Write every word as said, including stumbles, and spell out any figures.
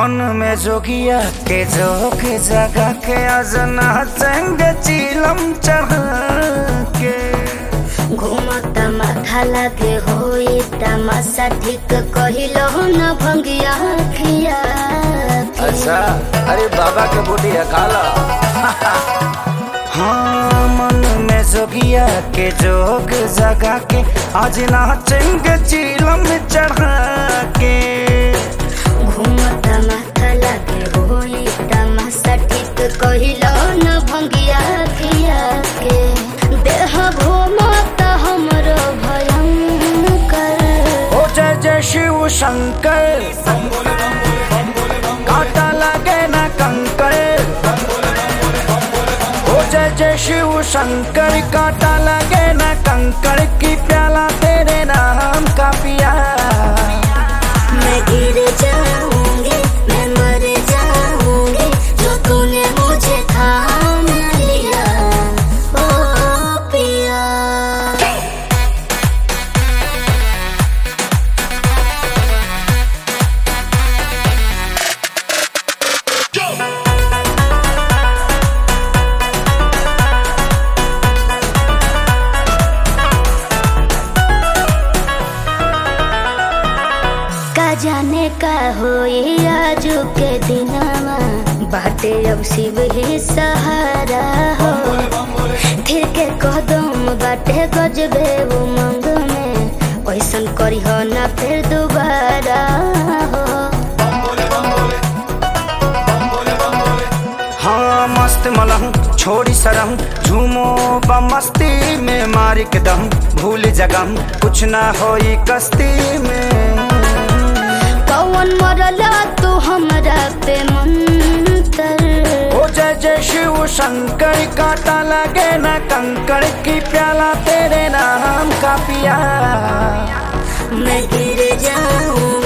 मन में जोगिया के जोग जगा के अजना चंग चिलम चढ़ा के घूमता माथा लागे होई तमाशा ठीक कहिलो न भंगिया खिया अच्छा अरे बाबा के बूटी है खाला हाँ मन में जोगिया के जोग जगा के आज नाचेंगे चिलम चढ़ा के घूमता माथा लागे होई तमाशा ठीक कहिलो न भंगिया खिया के देह घूमता हमरो भयंकर ओ जय जय शिव शंकर काटा लगे ना कंकर ओ जय जय शिव शंकर काटा लगे ना कंकर की प्याला तेरे नाम का पिया मैं गिर जाऊंगी मैं मर जाऊंगी जो तूने मुझे थाम लिया ओ पिया जाने का होई आजू के दिनवा बाटे अब शिव ही सहारा हो फिर के कदम बाटे गजबे उमंग में वैसन करी हो ना फिर दोबारा हो हाँ मस्त मलहूं छोड़ी सरहूं झूमो बम मस्ती में मारी के दम भूल जगम कुछ ना होई कस्ती में कौन मरला तू हमरा पे मंतर ओ जय जय शिव शंकर काटा लगे ना कंकड़ की प्याला तेरे नाम का पिया मैं गिर जाऊं